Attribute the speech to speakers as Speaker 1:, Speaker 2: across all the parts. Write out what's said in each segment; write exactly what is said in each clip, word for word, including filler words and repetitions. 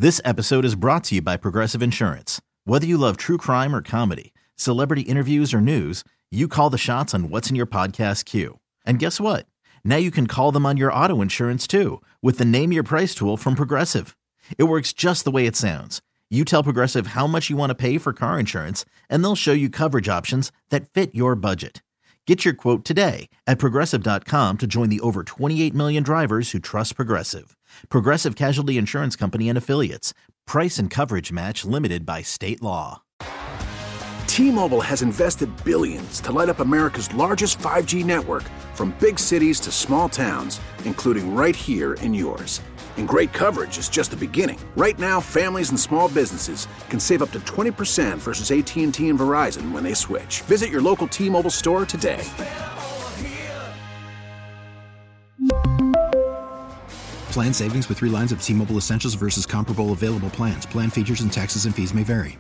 Speaker 1: This episode is brought to you by Progressive Insurance. Whether you love true crime or comedy, celebrity interviews or news, you call the shots on what's in your podcast queue. And guess what? Now you can call them on your auto insurance too with the Name Your Price tool from Progressive. It works just the way it sounds. You tell Progressive how much you want to pay for car insurance, and they'll show you coverage options that fit your budget. Get your quote today at Progressive dot com to join the over twenty-eight million drivers who trust Progressive. Progressive Casualty Insurance Company and Affiliates. Price and coverage match limited by state law.
Speaker 2: T-Mobile has invested billions to light up America's largest five G network, from big cities to small towns, including right here in yours. And great coverage is just the beginning. Right now, families and small businesses can save up to twenty percent versus A T and T and Verizon when they switch. Visit your local T-Mobile store today.
Speaker 3: Plan savings with three lines of T-Mobile Essentials versus comparable available plans. Plan features and taxes and fees may vary.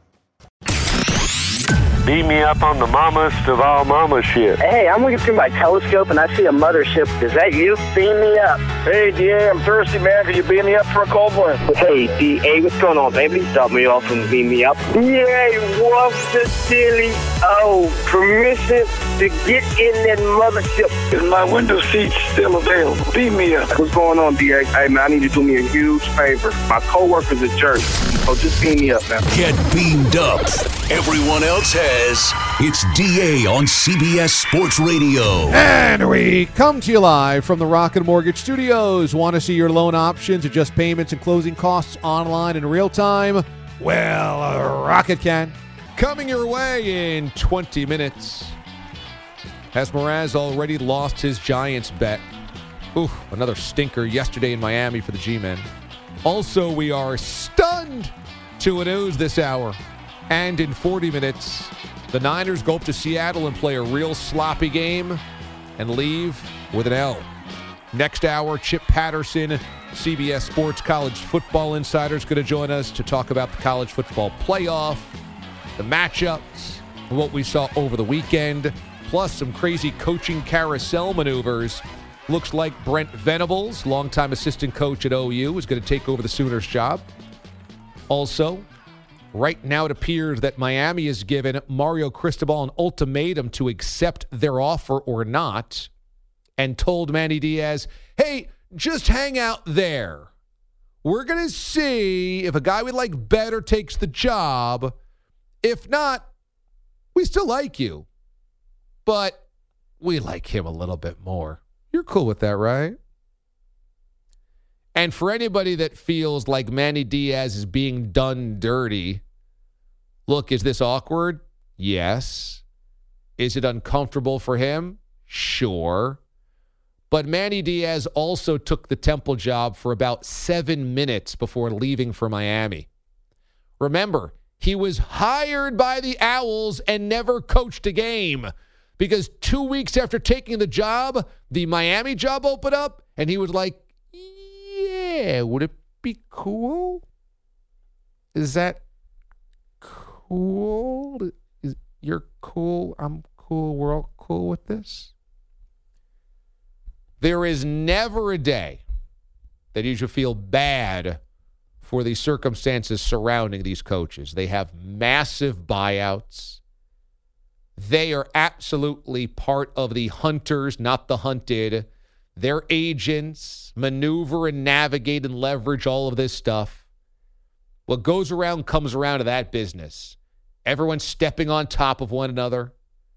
Speaker 4: Beat me up on the mamas of all mama shit.
Speaker 5: Hey, I'm looking through my telescope and I see a mothership. Is that you? Beam me up.
Speaker 6: Hey, D A, I'm thirsty, man. Can you beam me up for a cold one?
Speaker 5: Hey, D A, what's going on, baby? Stop me off and beam me up.
Speaker 6: Yay, what's the silly? Oh, permission to get in that mothership. Is my window seat still available? Beam me up.
Speaker 5: What's going on, D A? Hey, man, I need you to do me a huge favor. My coworker's a jerk. So just beam me up, man.
Speaker 7: Get beamed up. Everyone else has. It's D A on C B S Sports Radio.
Speaker 8: And we come to you live from the Rocket Mortgage Studios. Want to see your loan options, adjust payments and closing costs online in real time? Well, uh, Rocket can. Coming your way in twenty minutes. Has Mraz already lost his Giants bet? Ooh, another stinker yesterday in Miami for the G-Men. Also, we are stunned to news this hour. And in forty minutes, the Niners go up to Seattle and play a real sloppy game and leave with an L. Next hour, Chip Patterson, C B S Sports College Football Insider, is going to join us to talk about the college football playoff, the matchups, what we saw over the weekend, plus some crazy coaching carousel maneuvers. Looks like Brent Venables, longtime assistant coach at O U, is going to take over the Sooners job. Also, right now it appears that Miami has given Mario Cristobal an ultimatum to accept their offer or not, and told Manny Diaz, hey, just hang out there. We're going to see if a guy we like better takes the job. If not, we still like you, but we like him a little bit more. You're cool with that, right? And for anybody that feels like Manny Diaz is being done dirty, look, is this awkward? Yes. Is it uncomfortable for him? Sure. But Manny Diaz also took the Temple job for about seven minutes before leaving for Miami. Remember, he was hired by the Owls and never coached a game, because two weeks after taking the job, the Miami job opened up, and he was like, yeah, would it be cool? Is that cool? Is, you're cool. I'm cool. We're all cool with this. There is never a day that you should feel bad for the circumstances surrounding these coaches. They have massive buyouts. They are absolutely part of the hunters, not the hunted. Their agents maneuver and navigate and leverage all of this stuff. What goes around comes around to that business. Everyone's stepping on top of one another.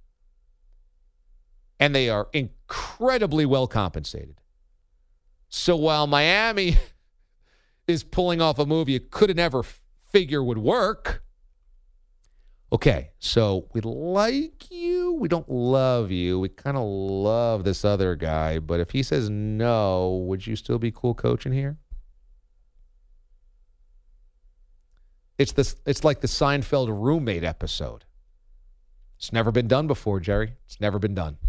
Speaker 8: And they are incredibly well compensated. So while Miami is pulling off a move you could have never figure would work, okay, so we like you. We don't love you. We kind of love this other guy. But if he says no, would you still be cool coaching here? It's this. It's like the Seinfeld roommate episode. It's never been done before, Jerry. It's never been done.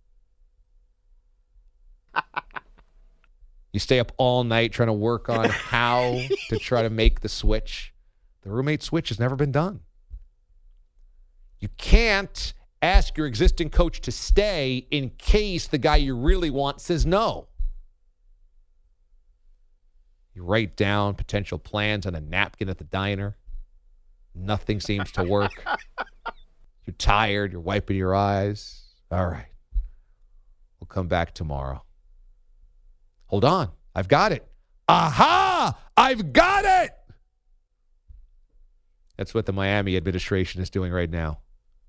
Speaker 8: You stay up all night trying to work on how to try to make the switch. The roommate switch has never been done. You can't ask your existing coach to stay in case the guy you really want says no. You write down potential plans on a napkin at the diner. Nothing seems to work. You're tired. You're wiping your eyes. All right. We'll come back tomorrow. Hold on. I've got it. Aha! I've got it! That's what the Miami administration is doing right now.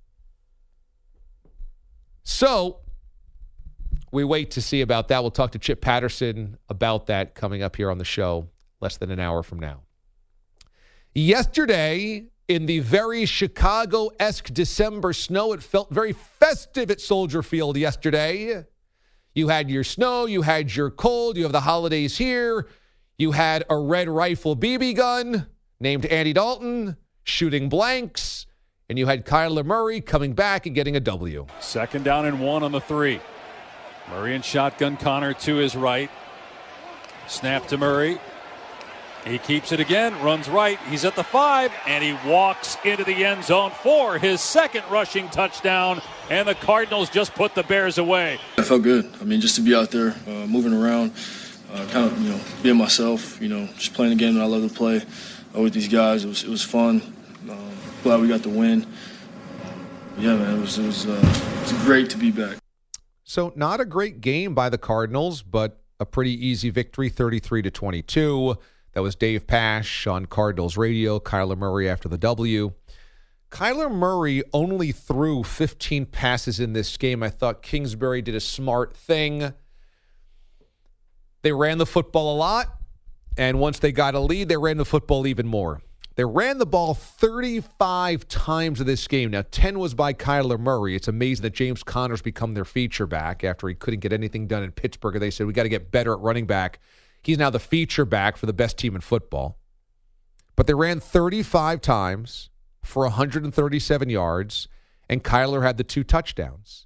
Speaker 8: So, we wait to see about that. We'll talk to Chip Patterson about that coming up here on the show less than an hour from now. Yesterday, in the very Chicago-esque December snow, it felt very festive at Soldier Field yesterday. You had your snow, you had your cold, you have the holidays here. You had a red rifle B B gun named Andy Dalton shooting blanks, and you had Kyler Murray coming back and getting a W.
Speaker 9: Second down and one on the three. Murray in shotgun, Connor to his right. Snap to Murray. He keeps it again, runs right. He's at the five, and he walks into the end zone for his second rushing touchdown, and the Cardinals just put the Bears away.
Speaker 10: I felt good. I mean, just to be out there, uh, moving around, uh, kind of, you know, being myself, you know, just playing the game that I love to play uh, with these guys. It was it was fun. Um, glad we got the win. Yeah, man, it was it was, uh, it was great to be back.
Speaker 8: So not a great game by the Cardinals, but a pretty easy victory, thirty-three to twenty-two. That was Dave Pasch on Cardinals radio, Kyler Murray after the W. Kyler Murray only threw fifteen passes in this game. I thought Kingsbury did a smart thing. They ran the football a lot, and once they got a lead, they ran the football even more. They ran the ball thirty-five times in this game. Now, ten was by Kyler Murray. It's amazing that James Conner's become their feature back after he couldn't get anything done in Pittsburgh. They said, we got to get better at running back. He's now the feature back for the best team in football. But they ran thirty-five times for one hundred thirty-seven yards, and Kyler had the two touchdowns.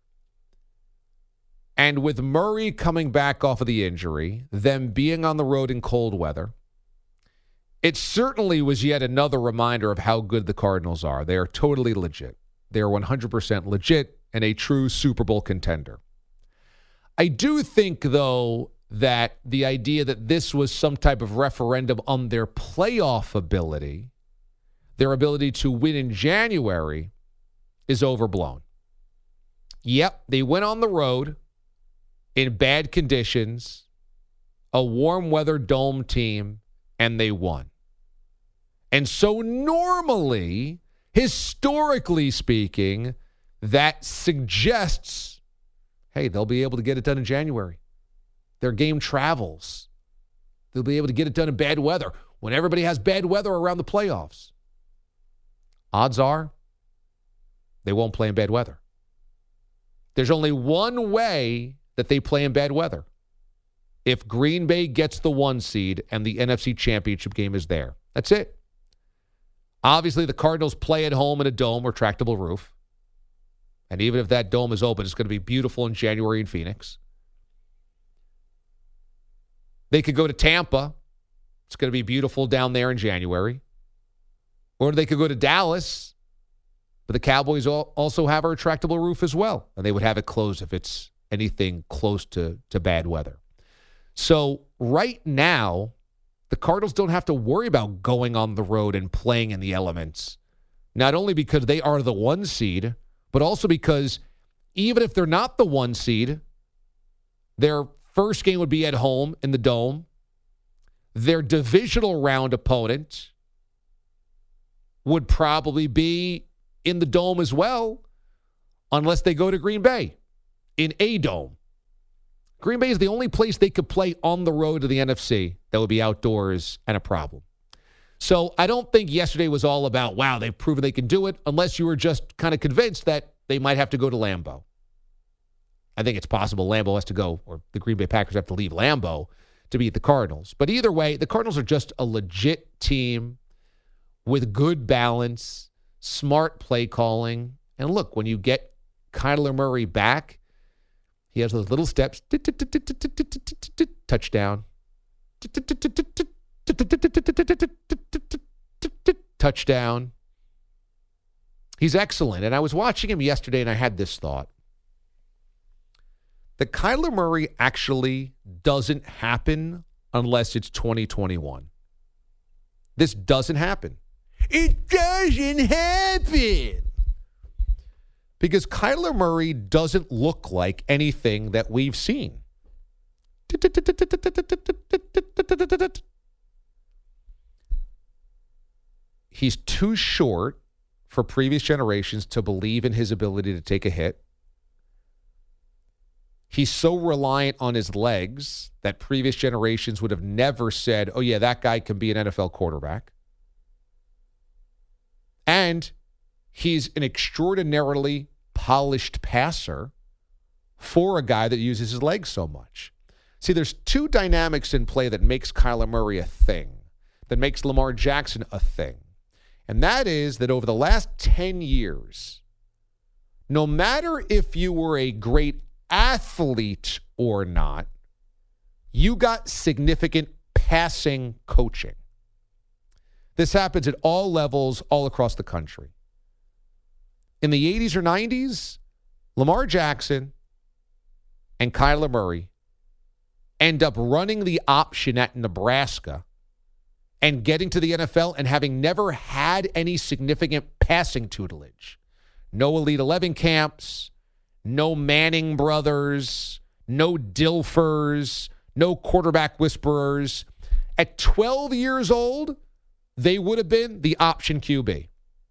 Speaker 8: And with Murray coming back off of the injury, them being on the road in cold weather, it certainly was yet another reminder of how good the Cardinals are. They are totally legit. They are one hundred percent legit and a true Super Bowl contender. I do think, though, that the idea that this was some type of referendum on their playoff ability, their ability to win in January, is overblown. Yep, they went on the road in bad conditions, a warm weather dome team, and they won. And so normally, historically speaking, that suggests, hey, they'll be able to get it done in January. Their game travels. They'll be able to get it done in bad weather when everybody has bad weather around the playoffs. Odds are they won't play in bad weather. There's only one way that they play in bad weather. If Green Bay gets the one seed and the N F C Championship game is there. That's it. Obviously, the Cardinals play at home in a dome or tractable roof. And even if that dome is open, it's going to be beautiful in January in Phoenix. They could go to Tampa. It's going to be beautiful down there in January. Or they could go to Dallas. But the Cowboys also have a retractable roof as well. And they would have it closed if it's anything close to, to bad weather. So right now, the Cardinals don't have to worry about going on the road and playing in the elements. Not only because they are the one seed, but also because even if they're not the one seed, their first game would be at home in the Dome. Their divisional round opponent would probably be in the Dome as well, unless they go to Green Bay in a Dome. Green Bay is the only place they could play on the road to the N F C that would be outdoors and a problem. So I don't think yesterday was all about, wow, they've proven they can do it, unless you were just kind of convinced that they might have to go to Lambeau. I think it's possible Lambeau has to go, or the Green Bay Packers have to leave Lambeau to beat the Cardinals. But either way, the Cardinals are just a legit team with good balance, smart play calling. And look, when you get Kyler Murray back, he has those little steps, touchdown, touchdown. He's excellent. And I was watching him yesterday, and I had this thought. That Kyler Murray actually doesn't happen unless it's twenty twenty-one. This doesn't happen. It doesn't happen. Because Kyler Murray doesn't look like anything that we've seen. He's too short for previous generations to believe in his ability to take a hit. He's so reliant on his legs that previous generations would have never said, oh, yeah, that guy can be an N F L quarterback. And he's an extraordinarily polished passer for a guy that uses his legs so much. See, there's two dynamics in play that makes Kyler Murray a thing, that makes Lamar Jackson a thing. And that is that over the last ten years, no matter if you were a great athlete or not, you got significant passing coaching. This happens at all levels all across the country. In the eighties or nineties, Lamar Jackson and Kyler Murray end up running the option at Nebraska and getting to the N F L and having never had any significant passing tutelage. No Elite eleven camps, no Manning brothers, no Dilfers, no quarterback whisperers. At twelve years old, they would have been the option Q B.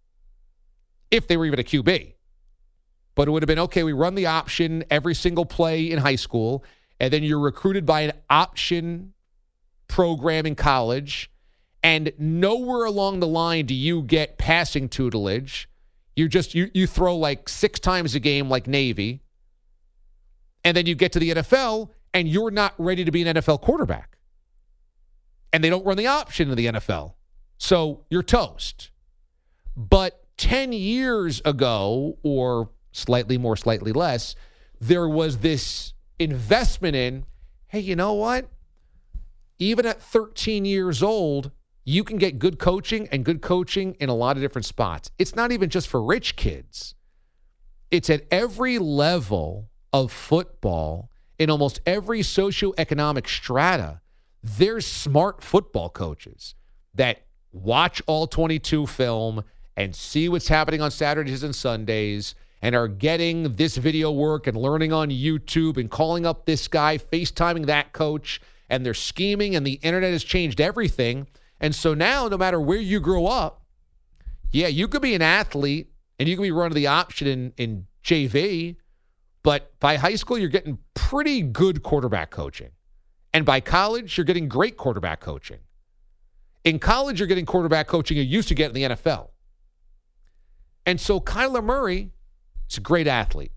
Speaker 8: If they were even a Q B. But it would have been, okay, we run the option every single play in high school, and then you're recruited by an option program in college, and nowhere along the line do you get passing tutelage. You just you you throw like six times a game like Navy, and then you get to the N F L, and you're not ready to be an N F L quarterback. And they don't run the option in the N F L. So you're toast. But ten years ago, or slightly more, slightly less, there was this investment in, hey, you know what? Even at thirteen years old, you can get good coaching and good coaching in a lot of different spots. It's not even just for rich kids. It's at every level of football, in almost every socioeconomic strata. There's smart football coaches that watch all twenty-two film and see what's happening on Saturdays and Sundays and are getting this video work and learning on YouTube and calling up this guy, FaceTiming that coach, and they're scheming, and the internet has changed everything. And so now, no matter where you grow up, yeah, you could be an athlete and you could be running the option in, in J V, but by high school, you're getting pretty good quarterback coaching. And by college, you're getting great quarterback coaching. In college, you're getting quarterback coaching you used to get in the N F L. And so Kyler Murray is a great athlete.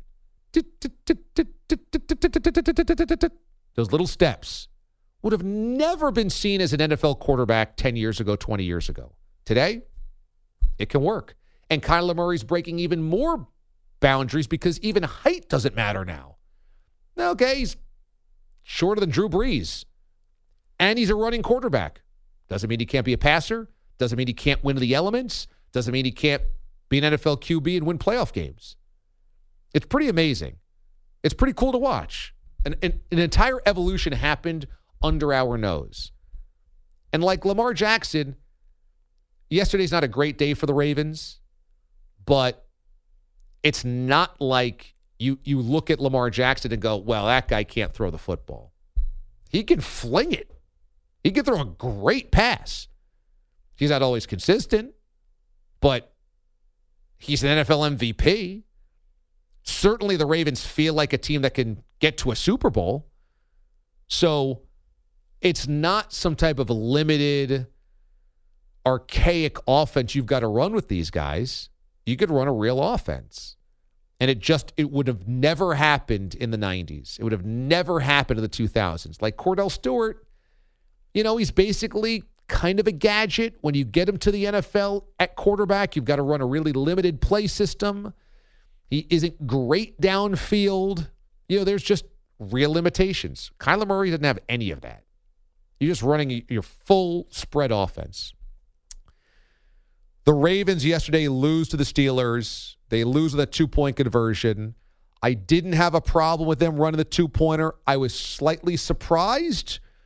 Speaker 8: Those little steps would have never been seen as an N F L quarterback ten years ago, twenty years ago. Today, it can work. And Kyler Murray's breaking even more boundaries because even height doesn't matter now. Okay, he's shorter than Drew Brees. And he's a running quarterback. Doesn't mean he can't be a passer. Doesn't mean he can't win the elements. Doesn't mean he can't be an N F L Q B and win playoff games. It's pretty amazing. It's pretty cool to watch. An, an, an entire evolution happened under our nose. And like Lamar Jackson, yesterday's not a great day for the Ravens, but it's not like you, you look at Lamar Jackson and go, well, that guy can't throw the football. He can fling it. He can throw a great pass. He's not always consistent, but he's an N F L M V P. Certainly the Ravens feel like a team that can get to a Super Bowl. So it's not some type of a limited, archaic offense you've got to run with these guys. You could run a real offense. And it just, it would have never happened in the nineties. It would have never happened in the two thousands. Like Cordell Stewart, you know, he's basically kind of a gadget. When you get him to the N F L at quarterback, you've got to run a really limited play system. He isn't great downfield. You know, there's just real limitations. Kyler Murray doesn't have any of that. You're just running your full spread offense. The Ravens yesterday lose to the Steelers. They lose with a two-point conversion. I didn't have a problem with them running the two-pointer. I was slightly surprised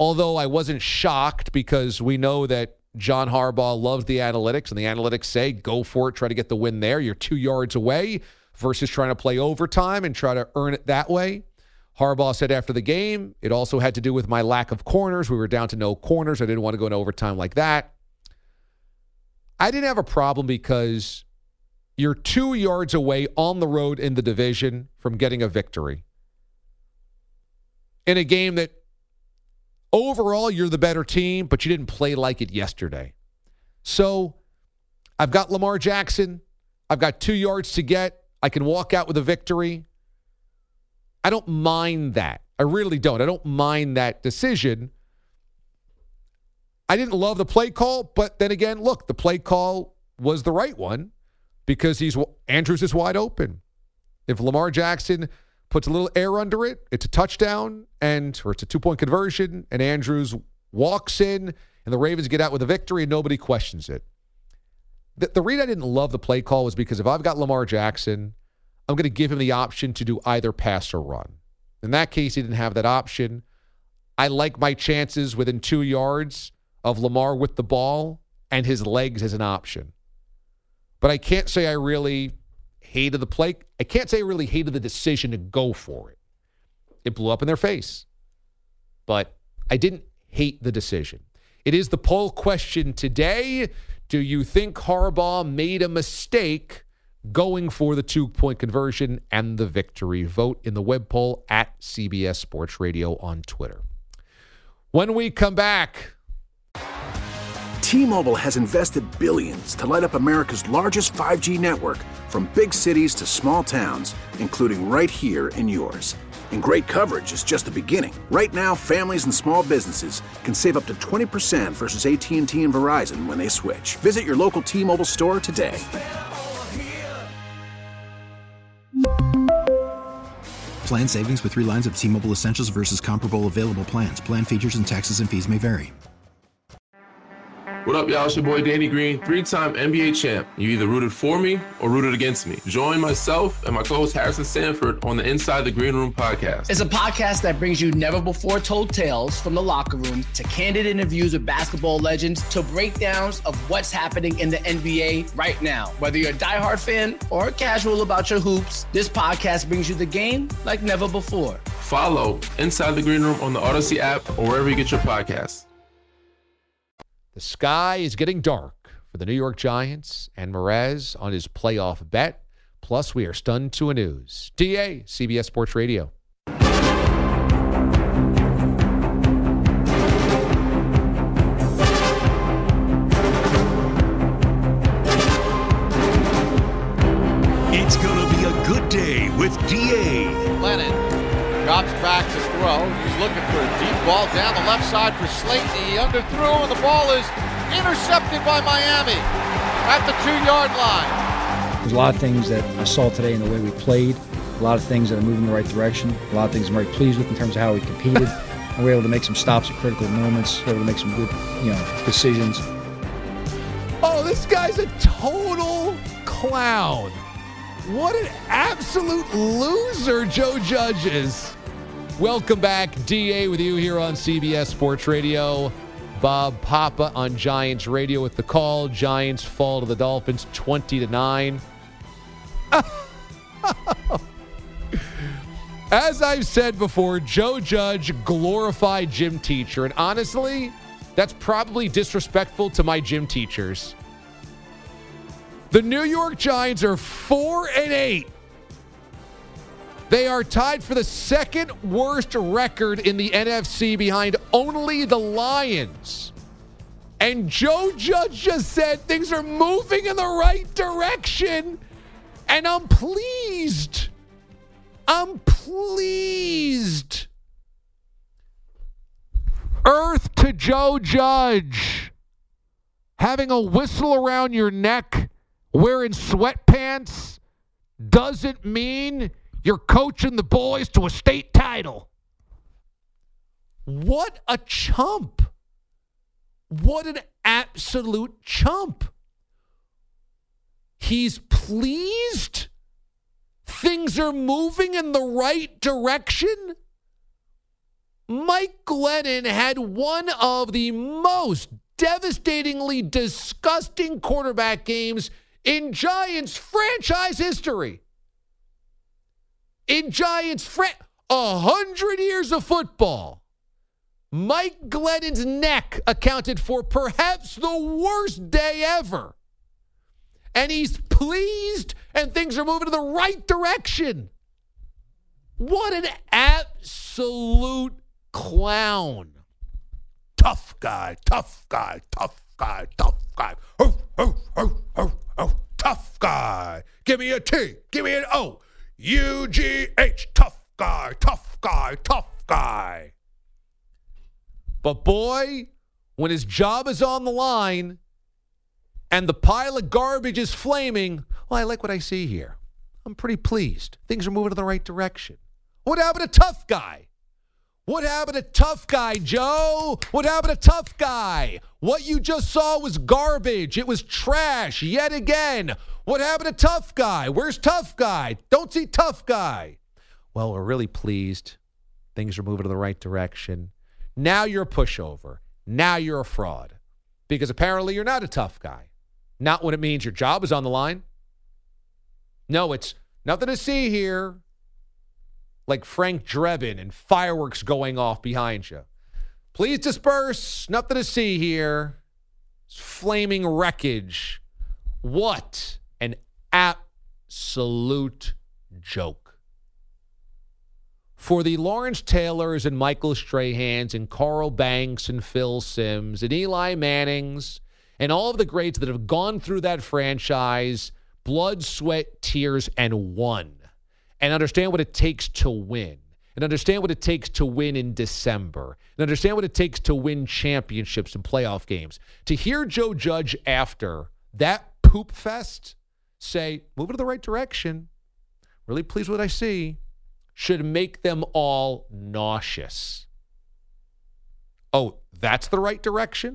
Speaker 8: Although I wasn't shocked because we know that John Harbaugh loves the analytics, and the analytics say go for it, try to get the win there. You're two yards away versus trying to play overtime and try to earn it that way. Harbaugh said after the game, it also had to do with my lack of corners. We were down to no corners. I didn't want to go into overtime like that. I didn't have a problem because you're two yards away on the road in the division from getting a victory. In a game that overall you're the better team, but you didn't play like it yesterday. So I've got Lamar Jackson. I've got two yards to get. I can walk out with a victory. I don't mind that. I really don't. I don't mind that decision. I didn't love the play call, but then again, look, the play call was the right one because he's Andrews is wide open. If Lamar Jackson puts a little air under it, it's a touchdown, and or it's a two-point conversion, and Andrews walks in, and the Ravens get out with a victory, and nobody questions it. The, the reason I didn't love the play call was because if I've got Lamar Jackson, I'm going to give him the option to do either pass or run. In that case, he didn't have that option. I like my chances within two yards of Lamar with the ball and his legs as an option. But I can't say I really hated the play. I can't say I really hated the decision to go for it. It blew up in their face. But I didn't hate the decision. It is the poll question today. Do you think Harbaugh made a mistake going for the two-point conversion and the victory? Vote in the web poll at C B S Sports Radio on Twitter. When we come back,
Speaker 2: T-Mobile has invested billions to light up America's largest five G network, from big cities to small towns, including right here in yours. And great coverage is just the beginning. Right now, families and small businesses can save up to twenty percent versus A T and T and Verizon when they switch. Visit your local T-Mobile store today.
Speaker 3: Plan savings with three lines of T-Mobile Essentials versus comparable available plans. Plan features and taxes and fees may vary.
Speaker 11: What up, y'all? It's your boy Danny Green, three-time N B A champ. You either rooted for me or rooted against me. Join myself and my co-host Harrison Sanford on the Inside the Green Room podcast.
Speaker 12: It's a podcast that brings you never-before-told tales from the locker room to candid interviews with basketball legends to breakdowns of what's happening in the N B A right now. Whether you're a diehard fan or casual about your hoops, this podcast brings you the game like never before.
Speaker 11: Follow Inside the Green Room on the Odyssey app or wherever you get your podcasts.
Speaker 8: the sky is getting dark for the New York Giants and Mraz on his playoff bet. Plus, we are stunned to a news. D A, C B S Sports Radio.
Speaker 7: It's going to be a good day with D A.
Speaker 13: Lennon drops back to throw. He's looking for a deep ball down the left side for Slayton. He underthrew, and the ball is intercepted by Miami at the two-yard line.
Speaker 14: There's a lot of things that I saw today in the way we played, a lot of things that are moving in the right direction, a lot of things I'm very pleased with in terms of how we competed. And we were able to make some stops at critical moments, we were able to make some good, you know, decisions.
Speaker 8: Oh, this guy's a total clown. What an absolute loser Joe Judge is. Welcome back. D A with you here on C B S Sports Radio. Bob Papa on Giants Radio with the call. Giants fall to the Dolphins twenty to nine. As I've said before, Joe Judge, glorified gym teacher. And honestly, that's probably disrespectful to my gym teachers. The New York Giants are four and eight. They are tied for the second worst record in the N F C behind only the Lions. And Joe Judge just said things are moving in the right direction. And I'm pleased. I'm pleased. Earth to Joe Judge. Having a whistle around your neck, wearing sweatpants, doesn't mean you're coaching the boys to a state title. What a chump. What an absolute chump. He's pleased. Things are moving in the right direction. Mike Glennon had one of the most devastatingly disgusting quarterback games in Giants franchise history. In Giants franchise, a hundred years of football, Mike Glennon's neck accounted for perhaps the worst day ever. And he's pleased, and things are moving in the right direction. What an absolute clown. Tough guy, tough guy, tough guy, tough guy. Oh, oh, oh, oh, oh, tough guy. Give me a T, give me an O. U G H, tough guy, tough guy, tough guy. But boy, when his job is on the line and the pile of garbage is flaming, well, I like what I see here. I'm pretty pleased. Things are moving in the right direction. What happened to tough guy? What happened to tough guy, Joe? What happened to tough guy? What you just saw was garbage. It was trash yet again. What happened to tough guy? Where's tough guy? Don't see tough guy. Well, we're really pleased. Things are moving in the right direction. Now you're a pushover. Now you're a fraud. Because apparently you're not a tough guy. Not when it means your job is on the line. No, it's nothing to see here. Like Frank Drebin and fireworks going off behind you. Please disperse. Nothing to see here. It's flaming wreckage. What an absolute joke. For the Lawrence Taylors and Michael Strahans and Carl Banks and Phil Simms and Eli Mannings and all of the greats that have gone through that franchise, blood, sweat, tears, and won. And understand what it takes to win. And understand what it takes to win in December. And understand what it takes to win championships and playoff games. To hear Joe Judge after that poop fest say, moving in the right direction, really pleased with what I see, should make them all nauseous. Oh, that's the right direction?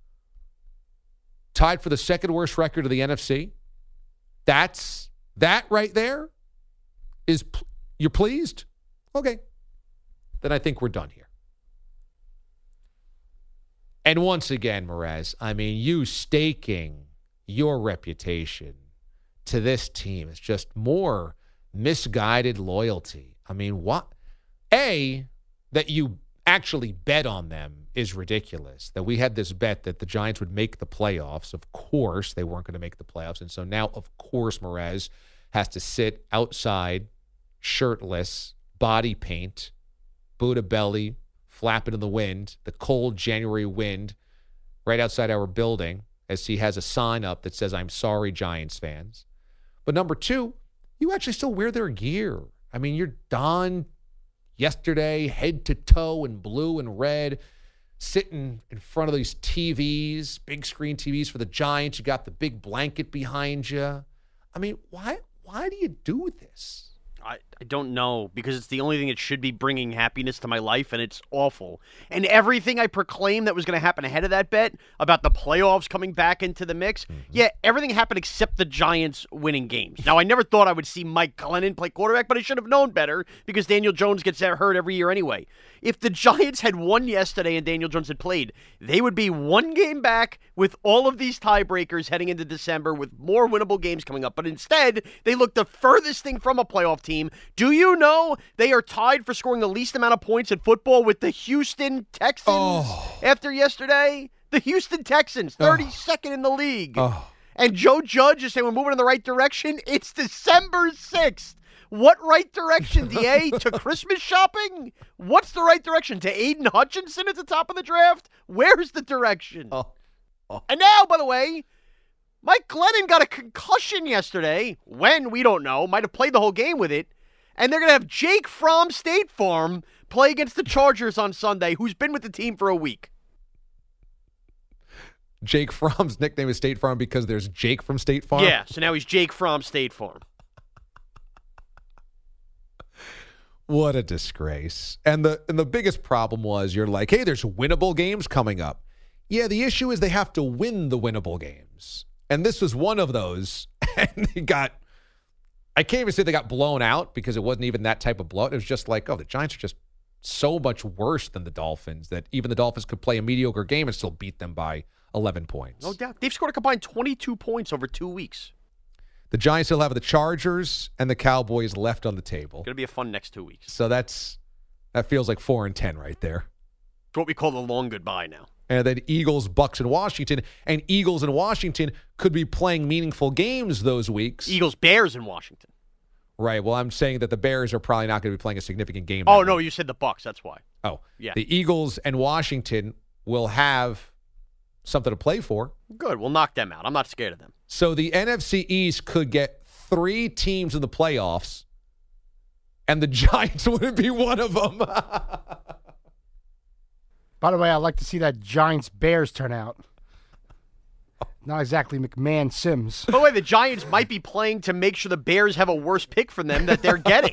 Speaker 8: Tied for the second worst record of the N F C? That's that right there? Is you're pleased? Okay. Then I think we're done here. And once again, Mraz, I mean, you staking your reputation to this team is just more misguided loyalty. I mean, what? A, that you actually bet on them is ridiculous. That we had this bet that the Giants would make the playoffs. Of course, they weren't going to make the playoffs. And so now, of course, Mraz has to sit outside, shirtless, body paint, Buddha belly, flapping in the wind, the cold January wind, right outside our building, as he has a sign up that says, "I'm sorry, Giants fans." But number two, you actually still wear their gear. I mean, you're donned yesterday, head to toe in blue and red, sitting in front of these T Vs, big screen T Vs for the Giants. You got the big blanket behind you. I mean, why? Why do you do this?
Speaker 15: I, I don't know, because it's the only thing that should be bringing happiness to my life, and it's awful. And everything I proclaimed that was going to happen ahead of that bet about the playoffs coming back into the mix, mm-hmm. yeah, everything happened except the Giants winning games. Now, I never thought I would see Mike Glennon play quarterback, but I should have known better because Daniel Jones gets hurt every year anyway. If the Giants had won yesterday and Daniel Jones had played, they would be one game back with all of these tiebreakers heading into December with more winnable games coming up. But instead, they look the furthest thing from a playoff team. Do you know they are tied for scoring the least amount of points in football with the Houston Texans oh. after yesterday? The Houston Texans, thirty-second oh. in the league. Oh. And Joe Judge is saying we're moving in the right direction. It's December sixth. What right direction, D A? To Christmas shopping? What's the right direction? To Aiden Hutchinson at the top of the draft? Where's the direction? Oh. Oh. And now, by the way, Mike Glennon got a concussion yesterday. When, we don't know. Might have played the whole game with it. And they're going to have Jake from State Farm play against the Chargers on Sunday, who's been with the team for a week.
Speaker 8: Jake Fromm's nickname is State Farm because there's Jake from State Farm?
Speaker 15: Yeah, so now he's Jake from State Farm.
Speaker 8: What a disgrace. And the and the biggest problem was you're like, hey, there's winnable games coming up. Yeah, the issue is they have to win the winnable games. And this was one of those. And they got, I can't even say they got blown out because it wasn't even that type of blowout. It was just like, oh, the Giants are just so much worse than the Dolphins that even the Dolphins could play a mediocre game and still beat them by eleven points.
Speaker 15: No doubt. They've scored a combined twenty-two points over two weeks.
Speaker 8: The Giants still have the Chargers and the Cowboys left on the table.
Speaker 15: Going to be a fun next two weeks.
Speaker 8: So that's that feels like four and ten right there.
Speaker 15: It's what we call the long goodbye now.
Speaker 8: And then Eagles, Bucks, and Washington. And Eagles and Washington could be playing meaningful games those weeks.
Speaker 15: Eagles, Bears, and Washington.
Speaker 8: Right. Well, I'm saying that the Bears are probably not going to be playing a significant game.
Speaker 15: Oh, no, you said the Bucks. That's why.
Speaker 8: Oh,
Speaker 15: yeah.
Speaker 8: The Eagles and Washington will have something to play for.
Speaker 15: Good. We'll knock them out. I'm not scared of them.
Speaker 8: So the N F C East could get three teams in the playoffs, and the Giants wouldn't be one of them.
Speaker 16: By the way, I'd like to see that Giants-Bears turnout. Not exactly McMahon Sims.
Speaker 15: By the way, the Giants might be playing to make sure the Bears have a worse pick from them that they're getting.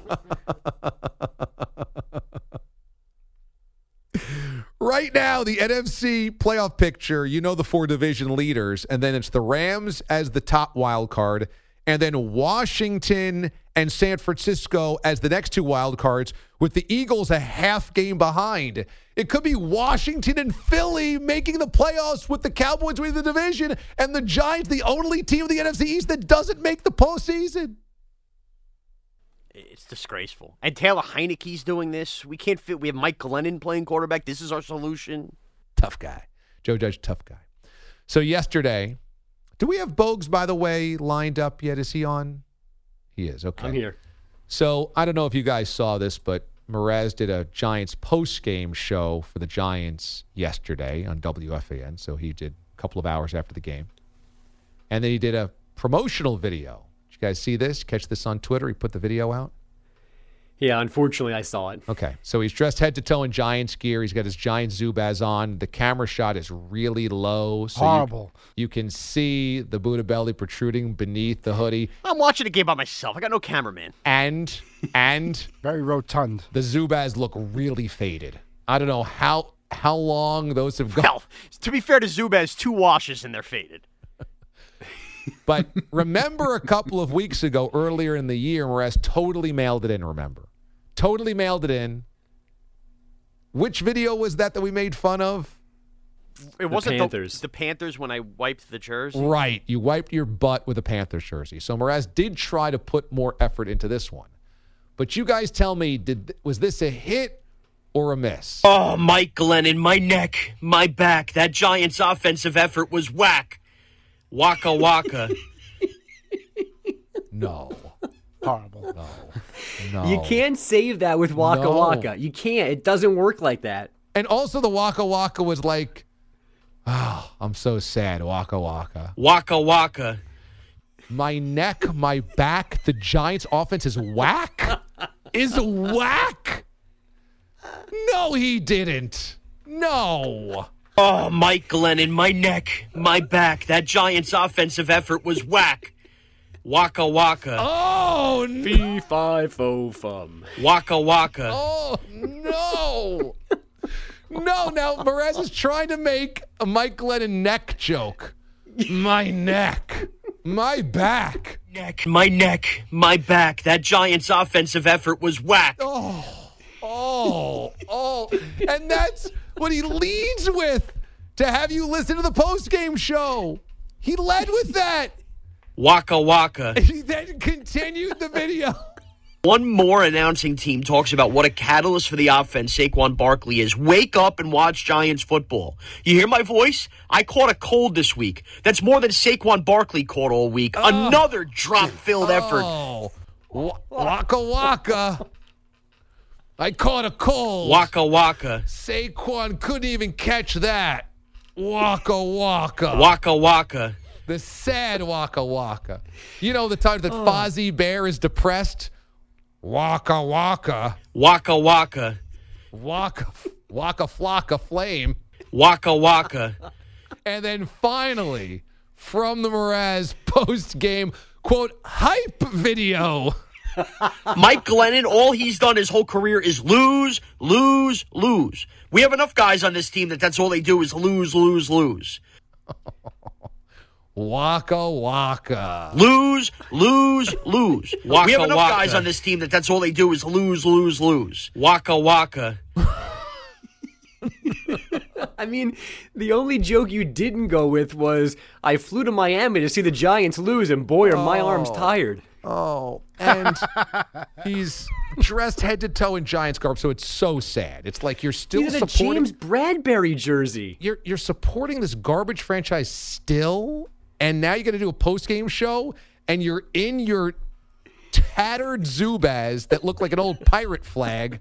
Speaker 8: Right now, the N F C playoff picture, you know the four division leaders, and then it's the Rams as the top wild card, and then Washington and San Francisco as the next two wild cards, with the Eagles a half game behind. It could be Washington and Philly making the playoffs with the Cowboys winning the division, and the Giants the only team of the N F C East that doesn't make the postseason.
Speaker 15: It's disgraceful. And Taylor Heineke's doing this. We can't fit. We have Mike Glennon playing quarterback. This is our solution.
Speaker 8: Tough guy. Joe Judge, tough guy. So yesterday, do we have Bogues, by the way, lined up yet? Is he on? He is. Okay.
Speaker 17: I'm here.
Speaker 8: So I don't know if you guys saw this, but Mraz did a Giants post-game show for the Giants yesterday on W F A N. So he did a couple of hours after the game. And then he did a promotional video. Did you guys see this? Catch this on Twitter? He put the video out?
Speaker 17: Yeah, unfortunately, I saw it.
Speaker 8: Okay, so he's dressed head to toe in Giants gear. He's got his Giants Zubaz on. The camera shot is really low. So
Speaker 16: Horrible.
Speaker 8: You, you can see the Buddha belly protruding beneath the hoodie.
Speaker 15: I'm watching the game by myself. I got no cameraman.
Speaker 8: And, and.
Speaker 16: Very rotund.
Speaker 8: The Zubaz look really faded. I don't know how how long those have gone.
Speaker 15: Well, to be fair to Zubaz, two washes and they're faded.
Speaker 8: But remember a couple of weeks ago, earlier in the year, Mraz totally mailed it in, remember? Totally mailed it in. Which video was that that we made fun of?
Speaker 15: It the wasn't Panthers. The, the Panthers when I wiped the jersey?
Speaker 8: Right. You wiped your butt with a Panthers jersey. So Mraz did try to put more effort into this one. But you guys tell me, did was this a hit or a miss?
Speaker 18: Oh, Mike Glennon, my neck, my back. That Giants offensive effort was whack. Waka waka.
Speaker 8: No.
Speaker 16: Horrible.
Speaker 8: No. No.
Speaker 17: You can't save that with Waka
Speaker 8: No.
Speaker 17: Waka. You can't. It doesn't work like that.
Speaker 8: And also the Waka Waka was like, oh, I'm so sad. Waka Waka.
Speaker 18: Waka waka.
Speaker 8: My neck, my back, the Giants offense is whack? Is whack? No, he didn't. No.
Speaker 18: Oh, Mike Glennon, my neck, my back. That Giants offensive effort was whack. Waka waka.
Speaker 8: Oh, no.
Speaker 17: Fee, fi, fo, fum.
Speaker 18: Waka waka.
Speaker 8: Oh, no. No, now Mraz is trying to make a Mike Glennon neck joke. My neck. My back.
Speaker 18: Neck, my neck, my back. That Giants offensive effort was whack.
Speaker 8: Oh, oh, oh. And that's what he leads with to have you listen to the post-game show. He led with that.
Speaker 18: Waka waka.
Speaker 8: And he then continued the video.
Speaker 18: One more announcing team talks about what a catalyst for the offense Saquon Barkley is. Wake up and watch Giants football. You hear my voice? I caught a cold this week. That's more than Saquon Barkley caught all week. Oh. Another drop-filled effort.
Speaker 8: Oh, w- waka waka. I caught a cold.
Speaker 18: Waka waka.
Speaker 8: Saquon couldn't even catch that. Waka waka.
Speaker 18: Waka waka.
Speaker 8: The sad waka waka. You know the time that oh. Fozzie Bear is depressed? Waka waka.
Speaker 18: Waka waka.
Speaker 8: Waka waka flocka flame.
Speaker 18: Waka waka.
Speaker 8: And then finally, from the Mraz post-game, quote, hype video.
Speaker 18: Mike Glennon, all he's done his whole career is lose, lose, lose. We have enough guys on this team that that's all they do is lose, lose, lose.
Speaker 8: Waka waka.
Speaker 18: Lose, lose, lose. Waka, we have enough
Speaker 7: waka.
Speaker 18: guys on this team that that's all they do is lose, lose, lose. Waka waka.
Speaker 17: I mean, the only joke you didn't go with was I flew to Miami to see the Giants lose, and boy, are my
Speaker 8: Oh.
Speaker 17: arms tired.
Speaker 8: Oh, and he's dressed head to toe in Giants garb, so it's so sad. It's like you're still
Speaker 17: He has a
Speaker 8: supporting
Speaker 17: James Bradbury jersey.
Speaker 8: You're you're supporting this garbage franchise still, and now you're going to do a post game show, and you're in your tattered Zubaz that look like an old pirate flag.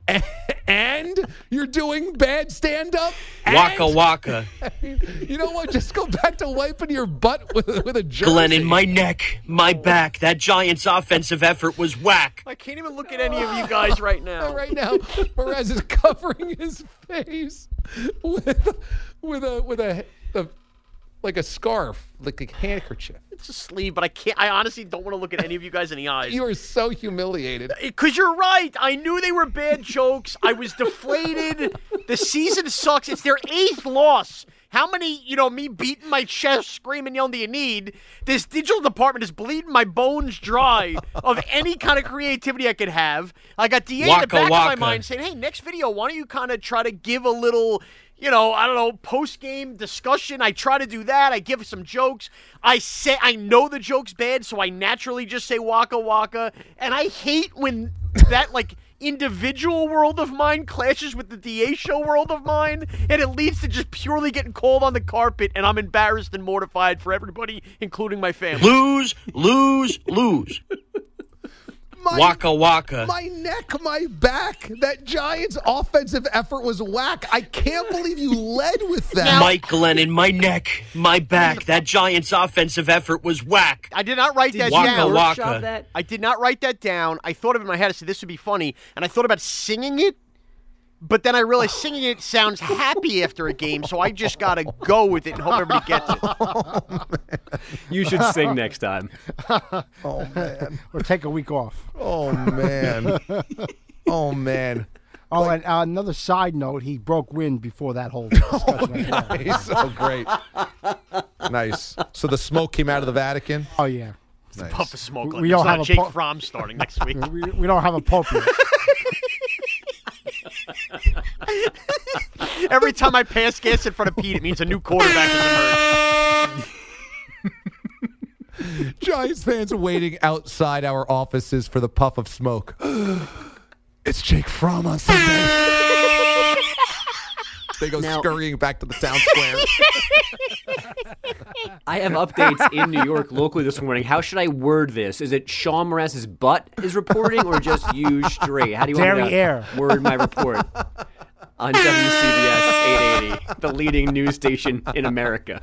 Speaker 8: And you're doing bad stand-up?
Speaker 18: Waka waka.
Speaker 8: You know what? Just go back to wiping your butt with, with a jersey.
Speaker 18: Glenn, in my neck, my back, that Giants' offensive effort was whack.
Speaker 15: I can't even look at any of you guys right now.
Speaker 8: Right now, Perez is covering his face with with a with a, a like a scarf, like a handkerchief.
Speaker 15: It's a sleeve, but I can't. I honestly don't want to look at any of you guys in the eyes.
Speaker 8: You are so humiliated.
Speaker 15: Because you're right. I knew they were bad jokes. I was deflated. The season sucks. It's their eighth loss. How many, you know, me beating my chest, screaming, yelling, do you need? This digital department is bleeding my bones dry of any kind of creativity I could have. I got D A in the back
Speaker 18: waka.
Speaker 15: of my mind saying, hey, next video, why don't you kind of try to give a little, you know, I don't know, post-game discussion. I try to do that. I give some jokes. I say, I know the joke's bad, so I naturally just say waka waka. And I hate when that, like, individual world of mine clashes with the D A show world of mine, and it leads to just purely getting called on the carpet, and I'm embarrassed and mortified for everybody, including my family.
Speaker 18: Lose, lose, lose.
Speaker 8: My,
Speaker 18: waka waka.
Speaker 8: My neck, my back. That Giants' offensive effort was whack. I can't believe you led with that.
Speaker 18: Mike Glennon, my neck, my back. That Giants' offensive effort was whack.
Speaker 15: I did not write that
Speaker 18: waka
Speaker 15: down.
Speaker 18: waka.
Speaker 17: That?
Speaker 15: I did not write that down. I thought of it in my head. I said this would be funny, and I thought about singing it. But then I realized singing it sounds happy after a game, so I just got to go with it and hope everybody gets it.
Speaker 8: Oh,
Speaker 17: You should sing next time.
Speaker 8: Oh, man.
Speaker 16: Or take a week off.
Speaker 8: Oh, man. Oh, man.
Speaker 16: Oh, like, and uh, another side note, he broke wind before that whole discussion.
Speaker 8: Oh, nice. Oh, great. Nice. So the smoke came out of the Vatican?
Speaker 16: Oh, yeah.
Speaker 15: It's nice. A puff of smoke.
Speaker 16: We,
Speaker 15: like
Speaker 16: we
Speaker 15: don't
Speaker 16: don't have
Speaker 15: not
Speaker 16: a
Speaker 15: Jake
Speaker 16: po-
Speaker 15: Fromm starting next week.
Speaker 16: we, we don't have a pope yet.
Speaker 15: Every time I pass gas in front of Pete, it means a new quarterback has emerged.
Speaker 8: Giants fans waiting outside our offices for the puff of smoke. It's Jake Fromm on Sunday. They go
Speaker 17: Now-
Speaker 8: scurrying back to the town square.
Speaker 17: I have updates in New York locally this morning. How should I word this? Is it Sean Mraz's butt is reporting, or just you straight? How do you want me to
Speaker 16: Derriere.
Speaker 17: word my report? On W C B S eight eighty, the leading news station in America.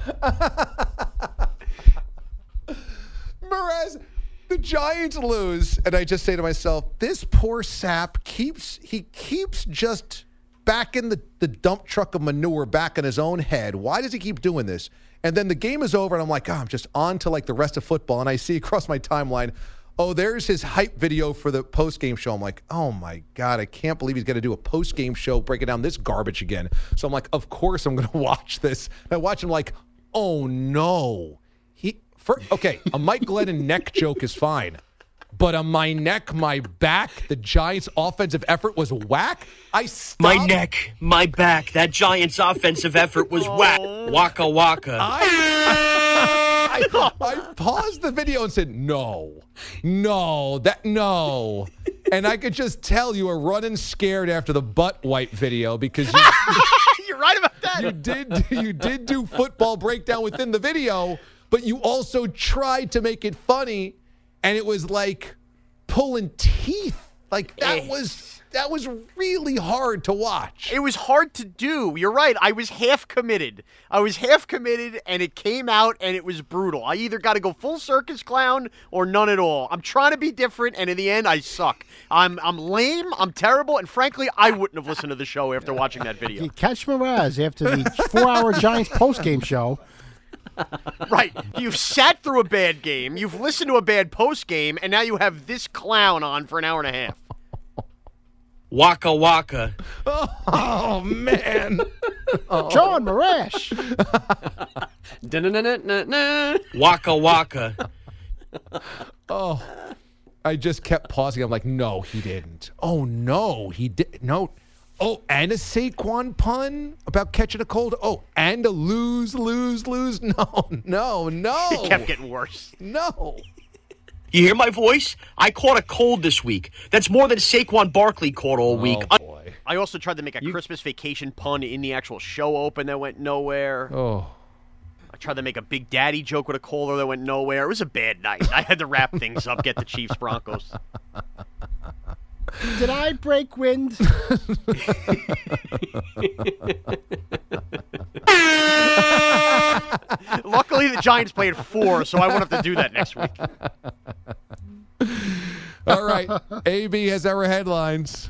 Speaker 8: Mraz, the Giants lose, and I just say to myself, this poor sap keeps he keeps just backing the, the dump truck of manure back in his own head. Why does he keep doing this? And then the game is over, and I'm like, oh, I'm just on to like the rest of football, and I see across my timeline, oh, there's his hype video for the post-game show. I'm like, oh, my God, I can't believe he's going to do a post-game show breaking down this garbage again. So I'm like, of course I'm going to watch this. And I watch him like, oh, no. He for, Okay, a Mike Glennon neck joke is fine. But on my neck, my back, the Giants' offensive effort was whack. I stopped.
Speaker 18: My neck, my back. That Giants' offensive effort was whack. Waka waka.
Speaker 8: I, I, I paused the video and said, no, no, that, no. And I could just tell you were running scared after the butt wipe video because you,
Speaker 15: You're right about that.
Speaker 8: you did you did do football breakdown within the video, but you also tried to make it funny, and it was like pulling teeth. Like that was that was really hard to watch.
Speaker 15: It was hard to do. You're right. I was half committed. I was half committed, and it came out, and it was brutal. I either got to go full circus clown or none at all. I'm trying to be different, and in the end, I suck. I'm I'm lame. I'm terrible, and frankly, I wouldn't have listened to the show after watching that video.
Speaker 16: You catch Mraz after the four-hour Giants postgame show.
Speaker 15: Right. You've sat through a bad game. You've listened to a bad post game, and now you have this clown on for an hour and a half.
Speaker 18: Waka waka.
Speaker 8: Oh, man.
Speaker 16: John Marash.
Speaker 17: Da-na-na-na-na.
Speaker 18: Waka waka.
Speaker 8: Oh, I just kept pausing. I'm like, no, he didn't. Oh, no, he did. No. Oh, and a Saquon pun about catching a cold. Oh, and a lose, lose, lose. No, no, no.
Speaker 15: It kept getting worse.
Speaker 8: No.
Speaker 18: You hear my voice? I caught a cold this week. That's more than Saquon Barkley caught all week.
Speaker 8: Oh, boy.
Speaker 15: I also tried to make a Christmas vacation pun in the actual show open that went nowhere.
Speaker 8: Oh.
Speaker 15: I tried to make a Big Daddy joke with a caller that went nowhere. It was a bad night. I had to wrap things up, get the Chiefs Broncos.
Speaker 16: Did I break wind?
Speaker 15: Luckily, the Giants played four, so I won't have to do that next week.
Speaker 8: All right. A B has our headlines.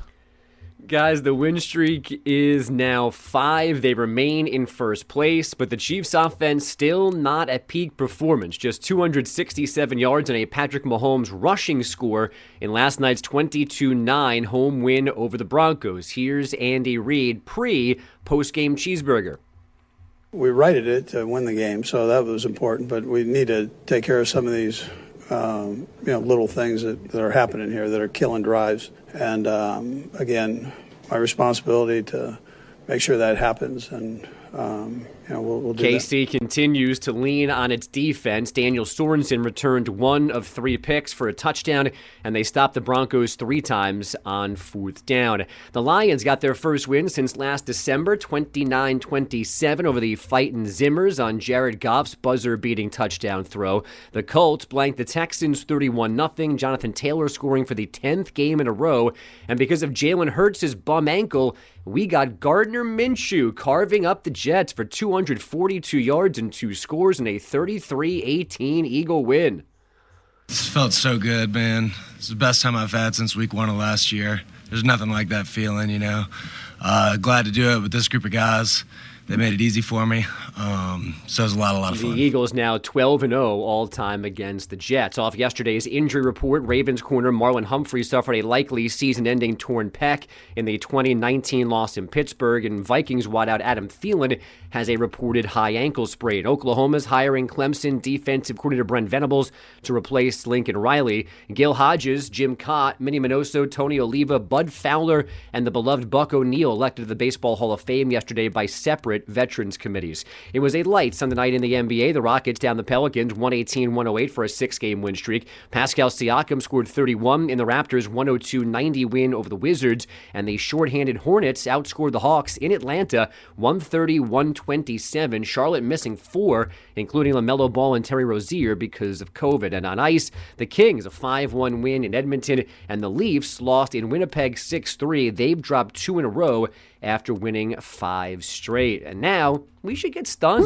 Speaker 17: Guys, the win streak is now five. They remain in first place, but the Chiefs offense still not at peak performance. Just two hundred sixty-seven yards and a Patrick Mahomes rushing score in last night's twenty-two nine home win over the Broncos. Here's Andy Reid pre-postgame cheeseburger.
Speaker 19: We righted it to win the game, so that was important, but we need to take care of some of these um, you know, little things that, that are happening here that are killing drives. And, um, again, my responsibility to make sure that happens, and um, you know, we'll, we'll do
Speaker 17: K C
Speaker 19: that.
Speaker 17: continues to lean on its defense. Daniel Sorensen returned one of three picks for a touchdown, and they stopped the Broncos three times on fourth down. The Lions got their first win since last December, twenty-nine twenty-seven over the Fightin' Zimmers on Jared Goff's buzzer-beating touchdown throw. The Colts blanked the Texans thirty-one nothing, Jonathan Taylor scoring for the tenth game in a row, and because of Jalen Hurts' bum ankle, we got Gardner Minshew carving up the Jets for two hundred forty-two yards and two scores in a thirty-three eighteen Eagle win.
Speaker 20: This felt so good, man. It's the best time I've had since week one of last year. There's nothing like that feeling, you know. Uh, glad to do it with this group of guys. They made it easy for me. Um, so it was a lot, a lot of fun.
Speaker 17: The Eagles now twelve and oh all-time against the Jets. Off yesterday's injury report, Ravens corner Marlon Humphrey suffered a likely season-ending torn pec in the twenty nineteen loss in Pittsburgh, and Vikings wideout Adam Thielen has a reported high ankle sprain. Oklahoma's hiring Clemson defensive coordinator Brent Venables to replace Lincoln Riley. Gil Hodges, Jim Cott, Minnie Minoso, Tony Oliva, Bud Fowler, and the beloved Buck O'Neil elected to the Baseball Hall of Fame yesterday by separate veterans committees. It was a light Sunday night in the N B A. The Rockets down the Pelicans one eighteen one oh eight for a six-game win streak. Pascal Siakam scored thirty-one in the Raptors' one oh two ninety win over the Wizards, and the shorthanded Hornets outscored the Hawks in Atlanta one thirty to one twenty-seven. Charlotte missing four, including LaMelo Ball and Terry Rozier because of COVID. And on ice, the Kings a five one win in Edmonton, and the Leafs lost in Winnipeg six three. They've dropped two in a row after winning five straight. And now we should get stunned.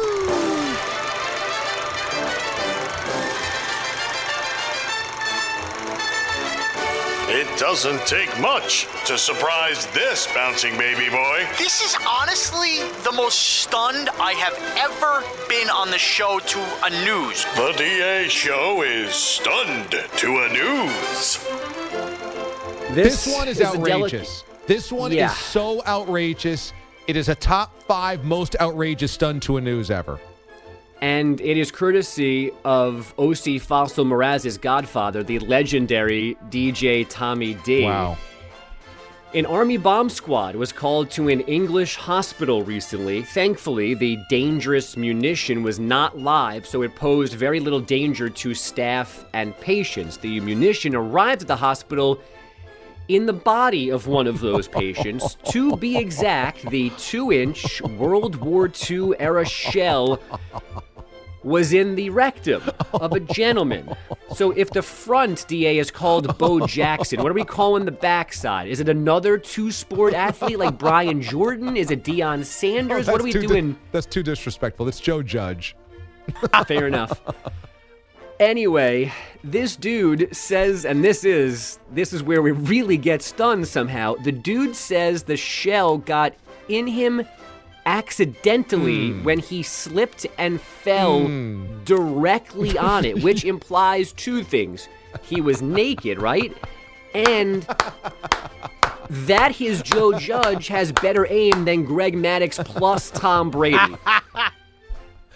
Speaker 21: It doesn't take much to surprise this bouncing baby boy.
Speaker 22: This is honestly the most stunned I have ever been on the show to a news.
Speaker 21: The D A show is stunned to a news.
Speaker 8: This, this one is,
Speaker 17: is
Speaker 8: outrageous. This one
Speaker 17: yeah.
Speaker 8: is so outrageous. It is a top five most outrageous stunned to a news ever.
Speaker 17: And it is courtesy of O C Fossil Mraz's godfather, the legendary D J Tommy D.
Speaker 8: Wow.
Speaker 17: An Army bomb squad was called to an English hospital recently. Thankfully, the dangerous munition was not live, so it posed very little danger to staff and patients. The munition arrived at the hospital in the body of one of those patients. To be exact, the two-inch World War Two era shell was in the rectum of a gentleman. So if the front, D A, is called Bo Jackson, what are we calling the backside? Is it another two-sport athlete like Brian Jordan? Is it Deion Sanders?
Speaker 8: Oh,
Speaker 17: what are we doing?
Speaker 8: Di- that's too disrespectful. It's Joe Judge.
Speaker 17: Fair enough. Anyway, this dude says, and this is this is where we really get stunned somehow. The dude says the shell got in him accidentally mm. when he slipped and fell mm. directly on it, which implies two things. He was naked, right? And that his Joe Judge has better aim than Greg Maddux plus Tom Brady.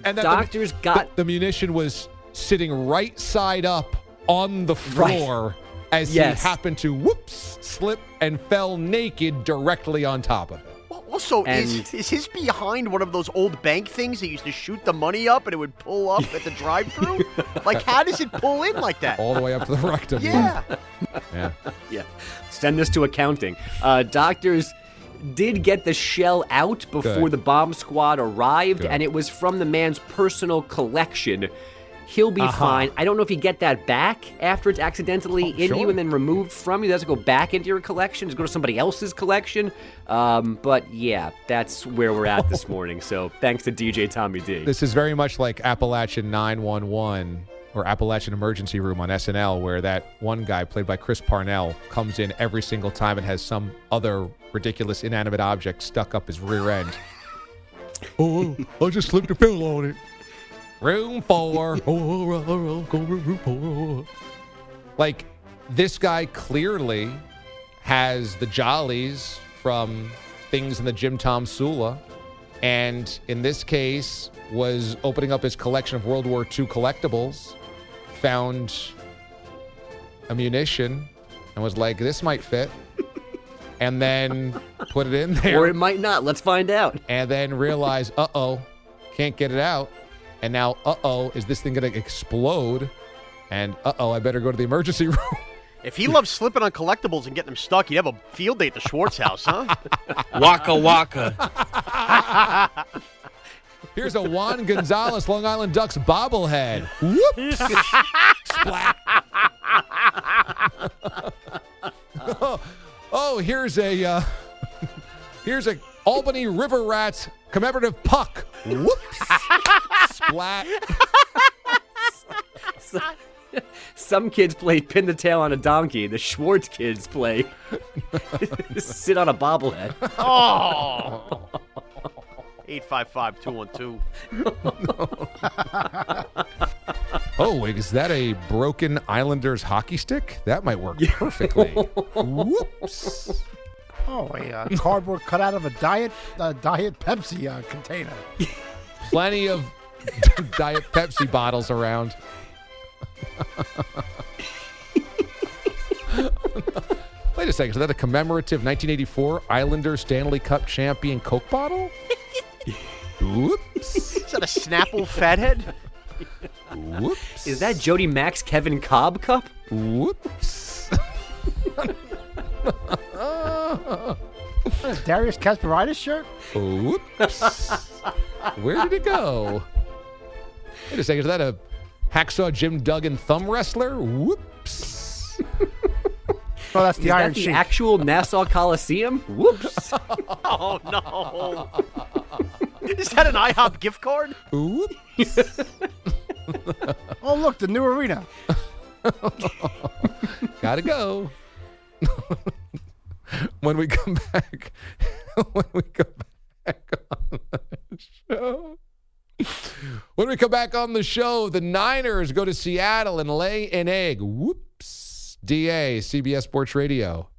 Speaker 8: And that
Speaker 17: doctors
Speaker 8: the,
Speaker 17: got
Speaker 8: the, the munition was sitting right side up on the floor
Speaker 17: right.
Speaker 8: as
Speaker 17: yes.
Speaker 8: he happened to whoops slip and fell naked directly on top of it.
Speaker 15: Also,
Speaker 17: And-
Speaker 15: is, is his behind one of those old bank things that used to shoot the money up and it would pull up at the drive-thru? Like, how does it pull in like that?
Speaker 8: All the way up to the rectum.
Speaker 15: Yeah.
Speaker 8: Yeah.
Speaker 17: Yeah. Send this to accounting. Uh, doctors did get the shell out before
Speaker 8: Good.
Speaker 17: the bomb squad arrived,
Speaker 8: Good.
Speaker 17: and it was from the man's personal collection. He'll be
Speaker 8: Uh-huh.
Speaker 17: fine. I don't know if you get that back after it's accidentally
Speaker 8: Oh,
Speaker 17: in
Speaker 8: sure.
Speaker 17: you and then removed from you. Does it go back into your collection? Does it go to somebody else's collection? Um, but yeah, that's where we're at this morning. So thanks to D J Tommy D.
Speaker 8: This is very much like Appalachian nine one one or Appalachian Emergency Room on S N L, where that one guy played by Chris Parnell comes in every single time and has some other ridiculous inanimate object stuck up his rear end. Oh, I just slipped a pillow on it. Room four. Room four. Like, this guy clearly has the jollies from things in the Jim Tom Sula, and in this case was opening up his collection of World War Two collectibles, found ammunition, and was like, this might fit. And then put it in there.
Speaker 17: Or it might not. Let's find out.
Speaker 8: And then realize, uh-oh, can't get it out. And now, uh-oh, is this thing going to explode? And uh-oh, I better go to the emergency room.
Speaker 15: If he loves slipping on collectibles and getting them stuck, he'd have a field day at the Schwartz house, huh?
Speaker 18: Waka waka.
Speaker 8: Here's a Juan Gonzalez Long Island Ducks bobblehead. Whoops. Splat. oh, oh, here's a uh, here's a Albany River Rats commemorative puck. Whoops. Splat.
Speaker 17: Some kids play pin the tail on a donkey. The Schwartz kids play sit on a bobblehead.
Speaker 15: Oh. eight five five, two one two.
Speaker 8: Oh, is that a broken Islanders hockey stick? That might work perfectly. Whoops.
Speaker 16: Oh, a uh, cardboard cut out of a diet uh, diet Pepsi uh, container.
Speaker 8: Plenty of Diet Pepsi bottles around. Wait a second. Is that a commemorative nineteen eighty-four Islanders Stanley Cup champion Coke bottle? Whoops.
Speaker 15: Is that a Snapple Fathead?
Speaker 8: Whoops.
Speaker 17: Is that Jody Max Kevin Cobb cup?
Speaker 8: Whoops.
Speaker 16: Darius Kasparaitis shirt?
Speaker 8: Whoops. Where did it go? Wait a second. Is that a Hacksaw Jim Duggan thumb wrestler? Whoops.
Speaker 16: Oh, that's the
Speaker 17: Is
Speaker 16: Iron
Speaker 17: that the
Speaker 16: Sheik.
Speaker 17: actual Nassau Coliseum? Whoops.
Speaker 15: Oh, no. Is that an IHOP gift card?
Speaker 8: Whoops.
Speaker 16: Oh, look, the new arena.
Speaker 8: Gotta go. When we come back, when we come back on the show, when we come back on the show, the Niners go to Seattle and lay an egg. Whoops. D A, C B S Sports Radio.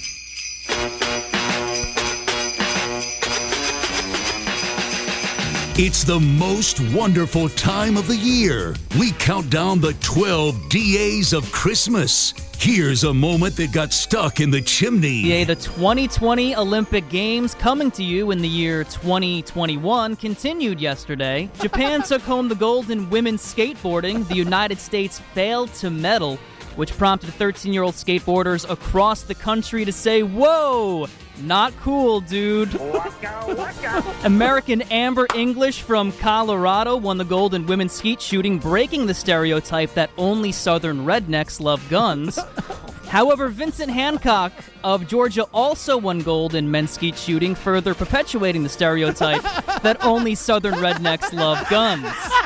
Speaker 7: It's the most wonderful time of the year. We count down the twelve D As of Christmas. Here's a moment that got stuck in the chimney.
Speaker 1: Yeah, the twenty twenty Olympic Games coming to you in the year twenty twenty-one continued yesterday. Japan took home the gold in women's skateboarding. The United States failed to medal, which prompted thirteen-year-old skateboarders across the country to say, whoa, not cool, dude. American Amber English from Colorado won the gold in women's skeet shooting, breaking the stereotype that only Southern rednecks love guns. However, Vincent Hancock of Georgia also won gold in men's skeet shooting, further perpetuating the stereotype that only Southern rednecks love guns.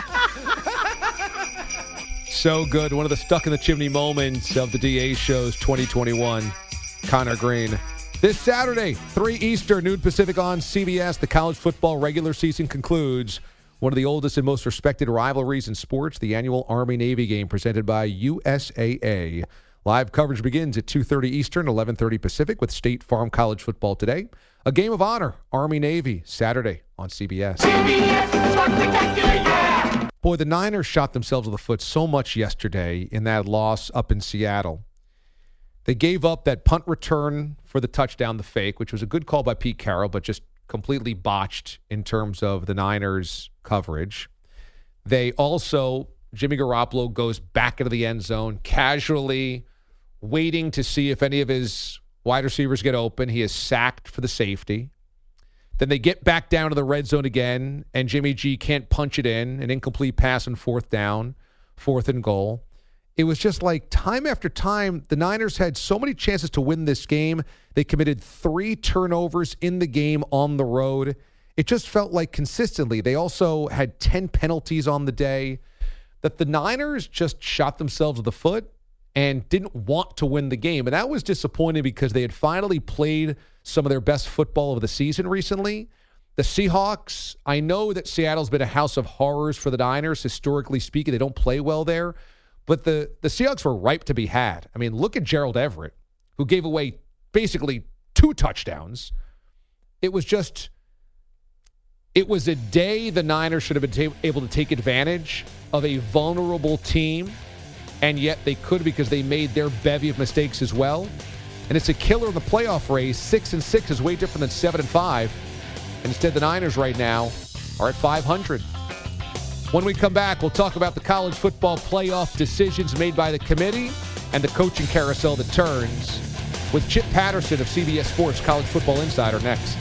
Speaker 8: So good. One of the stuck in the chimney moments of the D A shows twenty twenty-one. Connor Green. This Saturday, three Eastern, noon Pacific on C B S, the college football regular season concludes. One of the oldest and most respected rivalries in sports, the annual Army-Navy game presented by U S A A. Live coverage begins at two thirty Eastern, eleven thirty Pacific with State Farm College Football today. A game of honor, Army-Navy, Saturday on C B S.
Speaker 4: C B S Spectacular, yeah!
Speaker 8: Boy, the Niners shot themselves in the foot so much yesterday in that loss up in Seattle. They gave up that punt return for the touchdown, the fake, which was a good call by Pete Carroll, but just completely botched in terms of the Niners' coverage. They also, Jimmy Garoppolo goes back into the end zone, casually waiting to see if any of his wide receivers get open. He is sacked for the safety. Then they get back down to the red zone again, and Jimmy G can't punch it in. An incomplete pass on fourth down, fourth and goal. It was just like time after time, the Niners had so many chances to win this game. They committed three turnovers in the game on the road. It just felt like consistently. They also had ten penalties on the day. That the Niners just shot themselves in the foot and didn't want to win the game. And that was disappointing because they had finally played some of their best football of the season recently. The Seahawks, I know that Seattle's been a house of horrors for the Niners, historically speaking. They don't play well there. But the, the Seahawks were ripe to be had. I mean, look at Gerald Everett, who gave away basically two touchdowns. It was just, it was a day the Niners should have been ta- able to take advantage of a vulnerable team, and yet they could because they made their bevy of mistakes as well. And it's a killer in the playoff race. Six and six is way different than seven and five. And instead, the Niners right now are at five hundred. When we come back, we'll talk about the college football playoff decisions made by the committee and the coaching carousel that turns with Chip Patterson of C B S Sports College Football Insider next.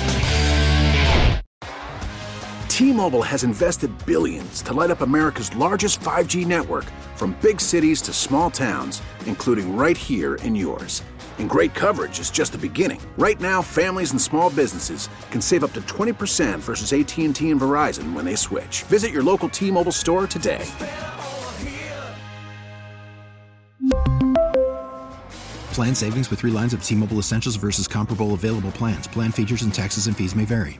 Speaker 2: T-Mobile has invested billions to light up America's largest five G network, from big cities to small towns, including right here in yours. And great coverage is just the beginning. Right now, families and small businesses can save up to twenty percent versus A T and T and Verizon when they switch. Visit your local T-Mobile store today.
Speaker 3: Plan savings with three lines of T-Mobile Essentials versus comparable available plans. Plan features and taxes and fees may vary.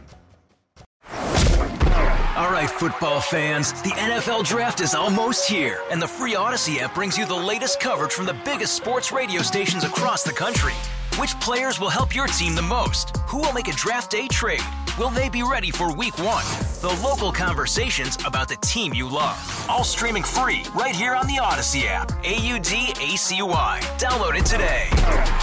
Speaker 4: All right, football fans, the N F L Draft is almost here, and the free Odyssey app brings you the latest coverage from the biggest sports radio stations across the country. Which players will help your team the most? Who will make a draft day trade? Will they be ready for week one? The local conversations about the team you love. All streaming free right here on the Odyssey app. A U D A C Y. Download it today.